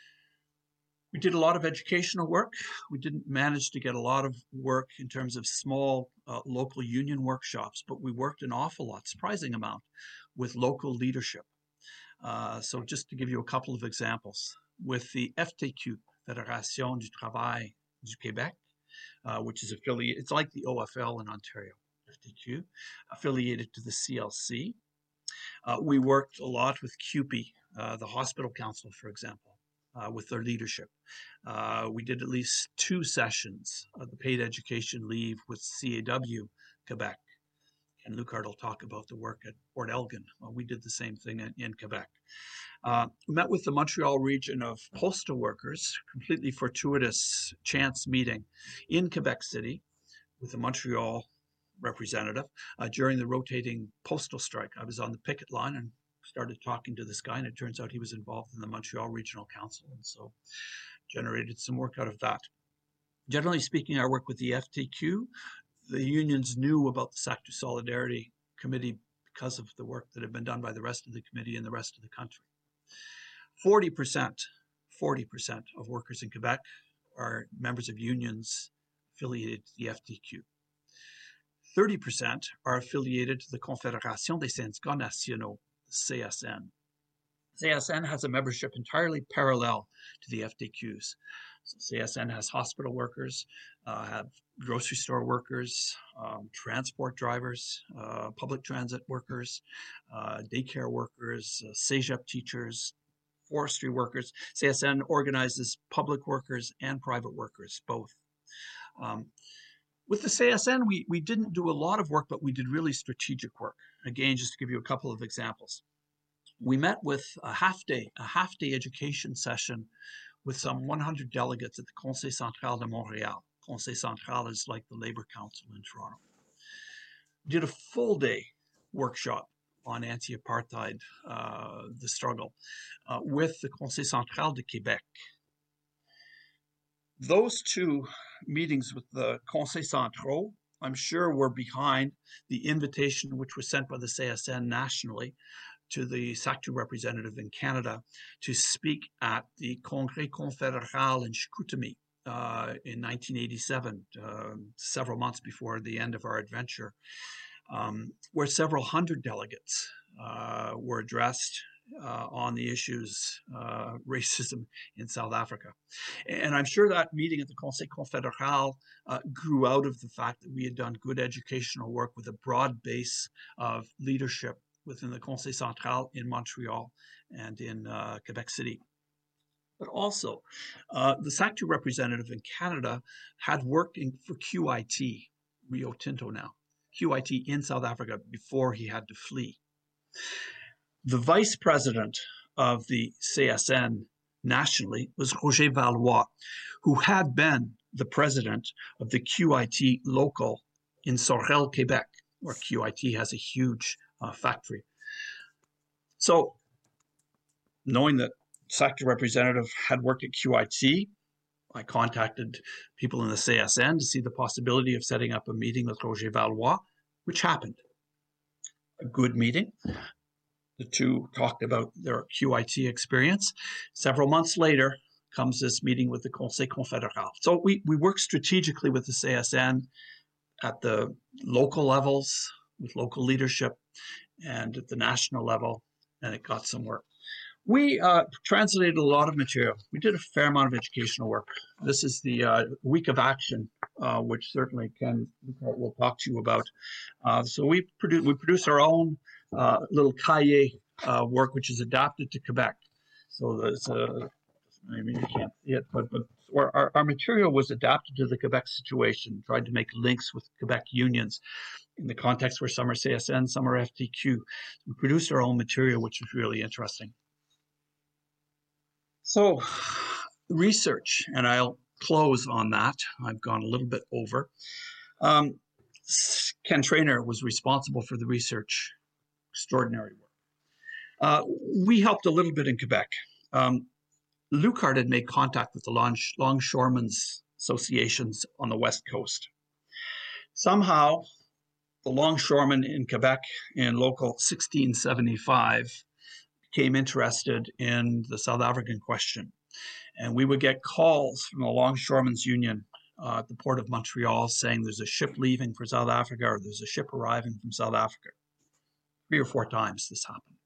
We did a lot of educational work. We didn't manage to get a lot of work in terms of small uh, local union workshops, but we worked an awful lot, surprising amount, with local leadership. Uh, so just to give you a couple of examples, with the F T Q, Fédération du Travail du Québec, uh, which is affiliated, it's like the O F L in Ontario, F T Q, affiliated to the C L C. Uh, we worked a lot with C U P E, uh, the Hospital Council, for example. Uh, with their leadership. Uh, we did at least two sessions of the paid education leave with C A W Quebec. And Lukart will talk about the work at Port Elgin. Well, we did the same thing in, in Quebec. Uh, we met with the Montreal region of postal workers, completely fortuitous chance meeting in Quebec City with the Montreal representative uh, during the rotating postal strike. I was on the picket line and started talking to this guy, and it turns out he was involved in the Montreal Regional Council, and so generated some work out of that. Generally speaking, our work with the F T Q, the unions knew about the S A C two Solidarity Committee because of the work that had been done by the rest of the committee and the rest of the country. forty percent, forty percent of workers in Quebec are members of unions affiliated to the F T Q. thirty percent are affiliated to the Confédération des Syndicats Nationaux, C S N. C S N has a membership entirely parallel to the F T Q's. So C S N has hospital workers, uh, have grocery store workers, um, transport drivers, uh, public transit workers, uh, daycare workers, uh, CEGEP teachers, forestry workers. C S N organizes public workers and private workers, both. Um, with the C S N, we, we didn't do a lot of work, but we did really strategic work. Again, just to give you a couple of examples. We met with a half day, a half day education session with some one hundred delegates at the Conseil Central de Montréal. Conseil Central is like the Labour Council in Toronto. Did a full day workshop on anti-apartheid, uh, the struggle, uh, with the Conseil Central de Québec. Those two meetings with the Conseil Central, I'm sure, were behind the invitation which was sent by the C S N nationally to the SACTU representative in Canada to speak at the Congrès Confédéral in Chicoutimi uh, in nineteen eighty-seven, uh, several months before the end of our adventure, um, where several hundred delegates uh, were addressed uh, on the issues uh, racism in South Africa. And I'm sure that meeting at the Conseil Confédéral uh, grew out of the fact that we had done good educational work with a broad base of leadership within the Conseil Central in Montreal and in uh, Quebec City. But also, uh, the SACTU representative in Canada had worked in, for Q I T, Rio Tinto now, Q I T in South Africa before he had to flee. The vice president of the C S N nationally was Roger Valois, who had been the president of the Q I T local in Sorel, Quebec, where Q I T has a huge uh, factory. So, knowing that SACTU representative had worked at Q I T, I contacted people in the C S N to see the possibility of setting up a meeting with Roger Valois, which happened. A good meeting. The two talked about their Q I T experience. Several months later comes this meeting with the Conseil Confédéral. So we, we work strategically with the C S N at the local levels, with local leadership, and at the national level, and it got some work. We uh, translated a lot of material. We did a fair amount of educational work. This is the uh, week of action, uh, which certainly Ken will talk to you about. Uh, so we produce we produce our own uh, little cahier uh, work, which is adapted to Quebec. So it's a, I mean, you can't see it, but, but our, our material was adapted to the Quebec situation, tried to make links with Quebec unions in the context where some are C S N, some are F T Q. We produced our own material, which was really interesting. So research, and I'll close on that. I've gone a little bit over. Um, Ken Traynor was responsible for the research, extraordinary work. Uh, we helped a little bit in Quebec. Um, Lucard had made contact with the long, longshoremen's associations on the West Coast. Somehow, the longshoremen in Quebec in local sixteen seventy-five became interested in the South African question. And we would get calls from the Longshoremen's Union uh, at the Port of Montreal saying there's a ship leaving for South Africa or there's a ship arriving from South Africa. Three or four times this happened.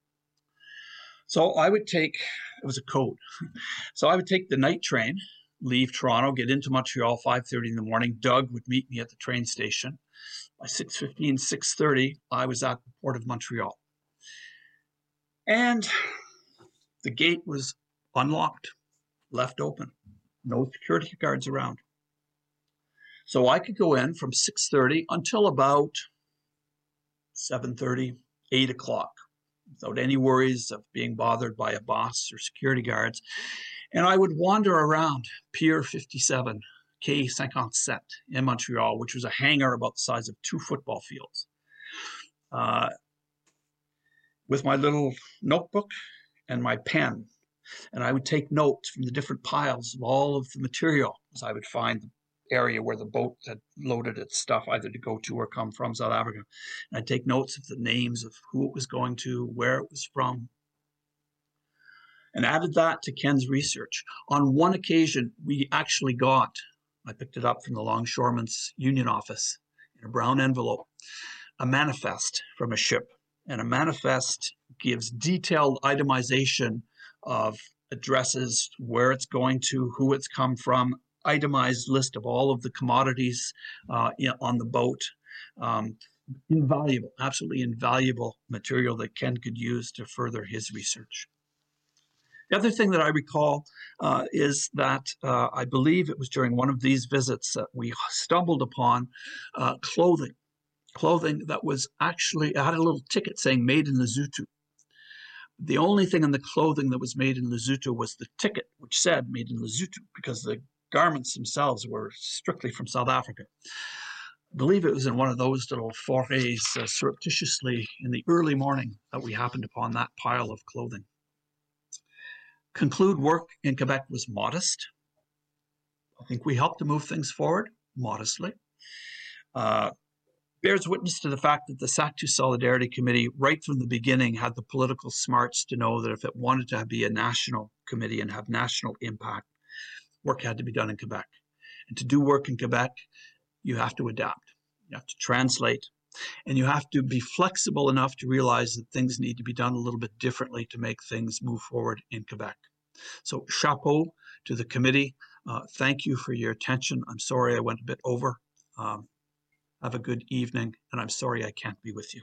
So I would take, it was a code. So I would take the night train, leave Toronto, get into Montreal five thirty in the morning. Doug would meet me at the train station. By six fifteen, six thirty, I was at the Port of Montreal. And the gate was unlocked, left open, no security guards around. So I could go in from six thirty until about seven thirty, eight o'clock, without any worries of being bothered by a boss or security guards. And I would wander around Pier fifty-seven, Quai fifty-seven in Montreal, which was a hangar about the size of two football fields. Uh, with my little notebook and my pen. And I would take notes from the different piles of all of the material as I would find the area where the boat had loaded its stuff, either to go to or come from South Africa. And I'd take notes of the names of who it was going to, where it was from, and added that to Ken's research. On one occasion, we actually got, I picked it up from the Longshoremen's Union office in a brown envelope, a manifest from a ship. And a manifest gives detailed itemization of addresses where it's going to, who it's come from, itemized list of all of the commodities uh, on the boat. Um, invaluable, absolutely invaluable material that Ken could use to further his research. The other thing that I recall uh, is that uh, I believe it was during one of these visits that we stumbled upon uh, clothing, clothing that was actually, had a little ticket saying made in Lesotho. The only thing in the clothing that was made in Lesotho was the ticket, which said made in Lesotho, because the garments themselves were strictly from South Africa. I believe it was in one of those little forays uh, surreptitiously in the early morning that we happened upon that pile of clothing. Conclude work in Quebec was modest. I think we helped to move things forward modestly. Uh, bears witness to the fact that the S A C two Solidarity Committee, right from the beginning, had the political smarts to know that if it wanted to be a national committee and have national impact, work had to be done in Quebec. And to do work in Quebec, you have to adapt. You have to translate. And you have to be flexible enough to realize that things need to be done a little bit differently to make things move forward in Quebec. So chapeau to the committee. Uh, thank you for your attention. I'm sorry I went a bit over. Um, have a good evening, and I'm sorry I can't be with you.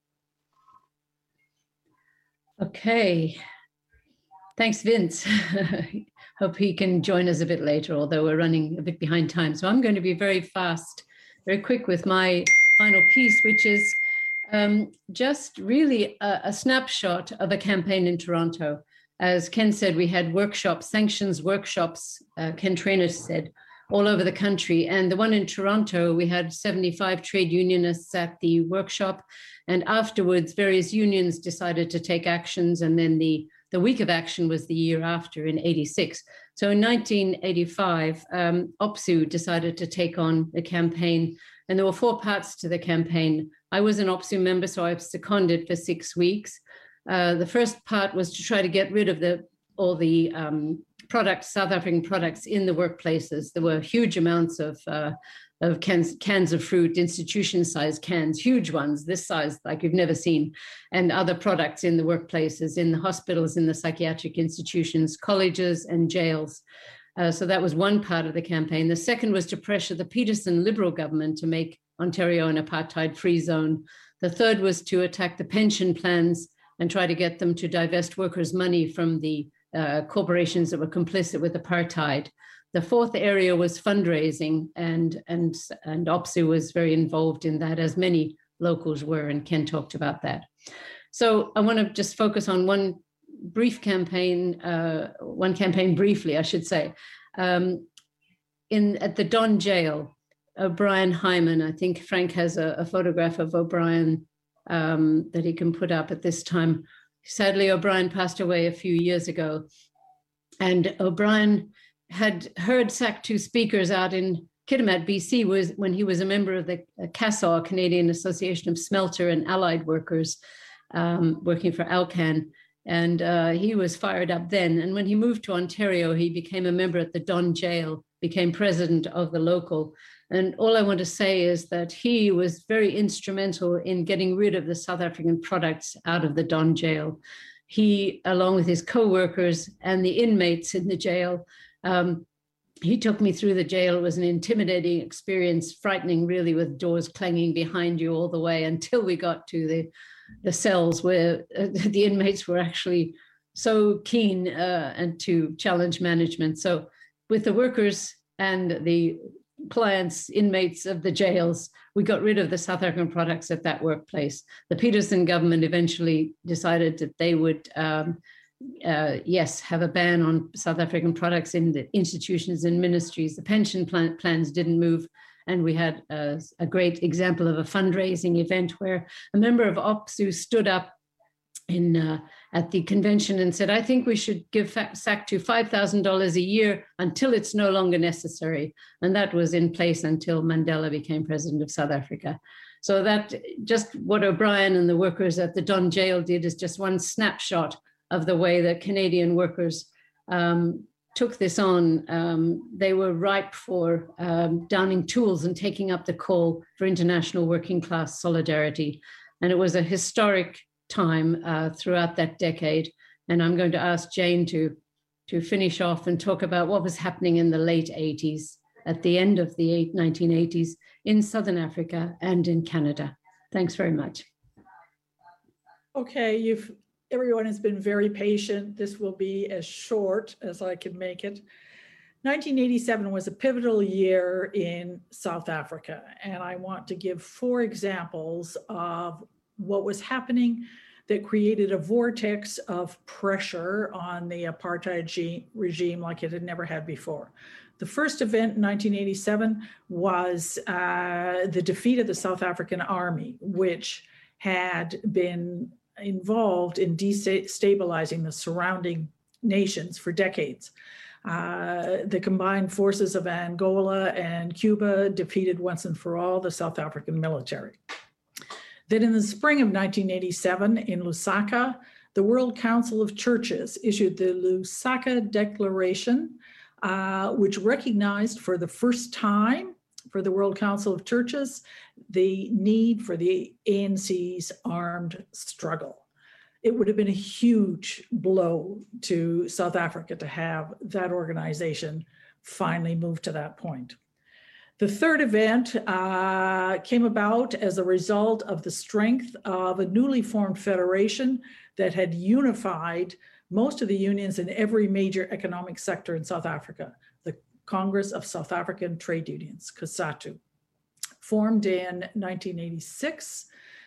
Okay. Thanks, Vince. Hope he can join us a bit later, although we're running a bit behind time. So I'm going to be very fast, very quick with my final piece, which is um, just really a, a snapshot of a campaign in Toronto. As Ken said, we had workshops, sanctions workshops, uh, Ken Traynor said, all over the country. And the one in Toronto, we had seventy-five trade unionists at the workshop. And afterwards, various unions decided to take actions. And then the, the week of action was the year after in eighty-six. So in nineteen eighty-five, um, O P S U decided to take on the campaign. And there were four parts to the campaign. I was an O P S U member, so I was seconded for six weeks. Uh, the first part was to try to get rid of the all the um, products, South African products in the workplaces. There were huge amounts of, uh, of cans, cans of fruit, institution-sized cans, huge ones, this size like you've never seen, and other products in the workplaces, in the hospitals, in the psychiatric institutions, colleges, and jails. Uh, so that was one part of the campaign. The second was to pressure the Peterson Liberal government to make Ontario an apartheid-free zone. The third was to attack the pension plans and try to get them to divest workers' money from the uh, corporations that were complicit with apartheid. The fourth area was fundraising, and, and, and O P S U was very involved in that, as many locals were, and Ken talked about that. So I want to just focus on one brief campaign, uh, one campaign briefly, I should say. Um, in at the Don Jail, O'Brien Hyman, I think Frank has a, a photograph of O'Brien um, that he can put up at this time. Sadly, O'Brien passed away a few years ago. And O'Brien had heard S A C two speakers out in Kitimat, B C, was when he was a member of the C A S A W, Canadian Association of Smelter and Allied Workers, um, working for Alcan. And uh, he was fired up then. And when he moved to Ontario, he became a member at the Don Jail, became president of the local. And all I want to say is that he was very instrumental in getting rid of the South African products out of the Don Jail. He, along with his co-workers and the inmates in the jail, um, he took me through the jail. It was an intimidating experience, frightening really, with doors clanging behind you all the way until we got to the, the cells where uh, the inmates were actually so keen uh, and to challenge management. So with the workers and the clients, inmates of the jails, we got rid of the South African products at that workplace. The Peterson government eventually decided that they would, um, uh, yes, have a ban on South African products in the institutions and ministries. The pension plan plans didn't move. And we had a, a great example of a fundraising event where a member of O P S U stood up in uh, at the convention and said, I think we should give S A C two five thousand dollars a year until it's no longer necessary. And that was in place until Mandela became president of South Africa. So that just what O'Brien and the workers at the Don Jail did is just one snapshot of the way that Canadian workers um, took this on. Um, they were ripe for um, downing tools and taking up the call for international working class solidarity. And it was a historic time uh, throughout that decade. And I'm going to ask Jane to, to finish off and talk about what was happening in the late eighties, at the end of the nineteen eighties in Southern Africa and in Canada. Thanks very much. Okay, you've everyone has been very patient. This will be as short as I can make it. nineteen eighty-seven was a pivotal year in South Africa, and I want to give four examples of what was happening that created a vortex of pressure on the apartheid regime like it had never had before. The first event in nineteen eighty-seven was uh, the defeat of the South African Army, which had been involved in destabilizing the surrounding nations for decades. Uh, the combined forces of Angola and Cuba defeated once and for all the South African military. Then in the spring of nineteen eighty-seven in Lusaka, the World Council of Churches issued the Lusaka Declaration, uh, which recognized for the first time for the World Council of Churches the need for the A N C's armed struggle. It would have been a huge blow to South Africa to have that organization finally move to that point. The third event uh, came about as a result of the strength of a newly formed federation that had unified most of the unions in every major economic sector in South Africa, the Congress of South African Trade Unions, COSATU. Formed in nineteen eighty-six,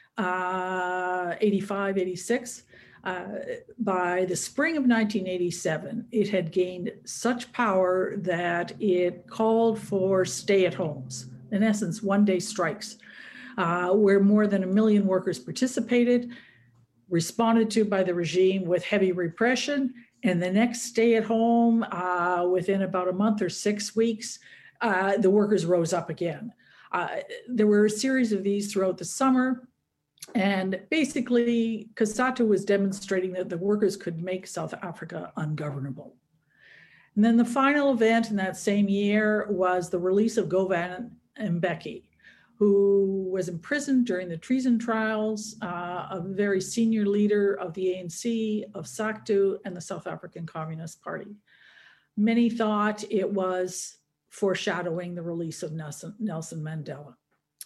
uh, eighty-five, eighty-six. Uh, by the spring of nineteen eighty-seven, it had gained such power that it called for stay-at-homes, in essence, one-day strikes, uh, where more than a million workers participated, responded to by the regime with heavy repression, and the next stay-at-home, uh, within about a month or six weeks, uh, the workers rose up again. Uh, there were a series of these throughout the summer, and basically COSATU was demonstrating that the workers could make South Africa ungovernable. And then the final event in that same year was the release of Govan Mbeki, who was imprisoned during the treason trials, uh, a very senior leader of the A N C, of SACTU, and the South African Communist Party. Many thought it was foreshadowing the release of Nelson, Nelson Mandela.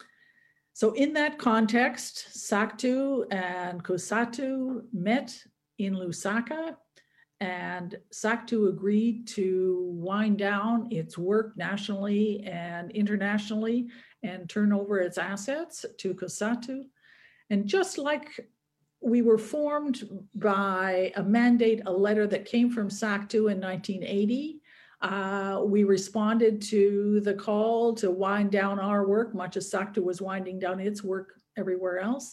So in that context, SACTU and COSATU met in Lusaka, and SACTU agreed to wind down its work nationally and internationally and turn over its assets to COSATU. And just like we were formed by a mandate, a letter that came from SACTU in nineteen eighty, Uh, we responded to the call to wind down our work, much as SACTU was winding down its work everywhere else.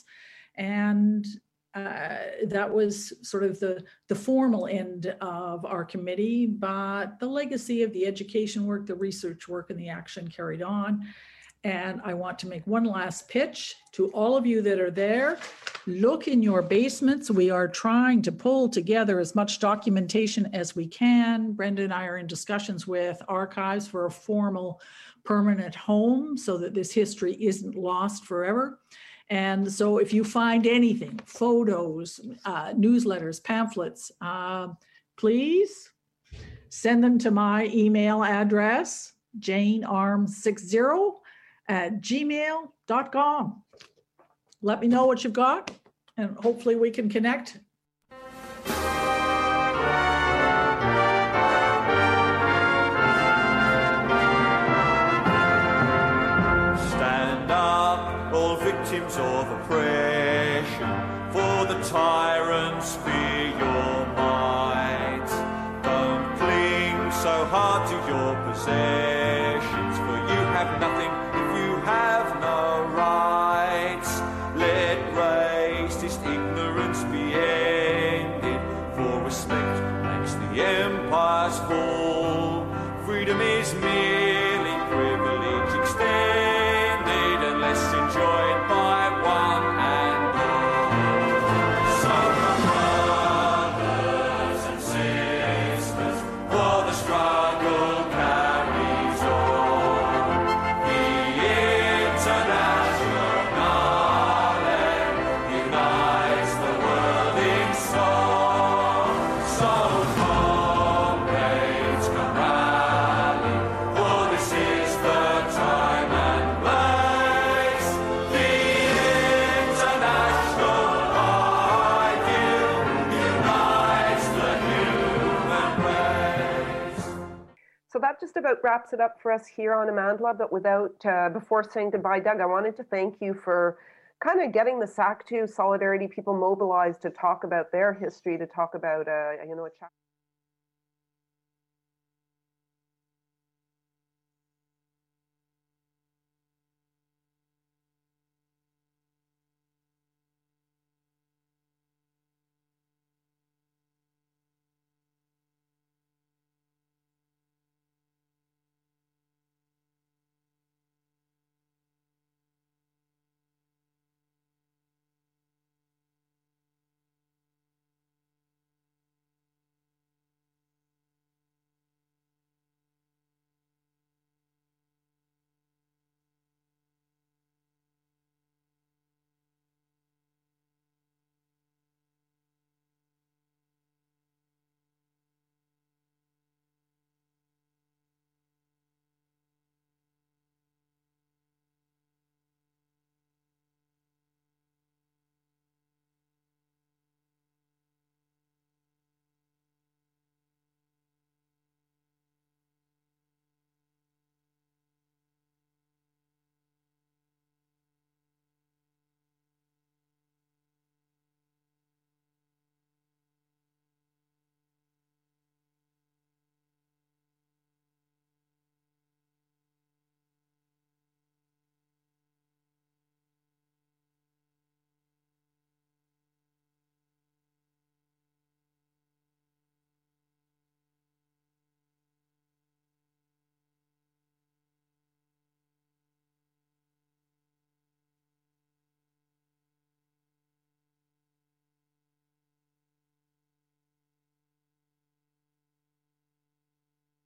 And uh, that was sort of the, the formal end of our committee, but the legacy of the education work, the research work, and the action carried on. And I want to make one last pitch to all of you that are there. Look in your basements. We are trying to pull together as much documentation as we can. Brenda and I are in discussions with archives for a formal permanent home so that this history isn't lost forever. And so if you find anything, photos, uh, newsletters, pamphlets, uh, please send them to my email address, jane arms sixty at gmail dot com. Let me know what you've got, and hopefully we can connect. Stand up, all victims of oppression, for the tyrants fear your might. Don't cling so hard to your possessions, for you have nothing if you have no rights. Let racist ignorance be ended, for respect makes the empires fall. Freedom is merely privilege extended, unless enjoyed by one and all. So come brothers and sisters, for the struggle carries on. The international unites the world in song. So comrades, So that just about wraps it up for us here on Amandla. But without, uh, before saying goodbye, Doug, I wanted to thank you for kind of getting the Saskatoon Solidarity people mobilized to talk about their history, to talk about, uh, you know, a chapter.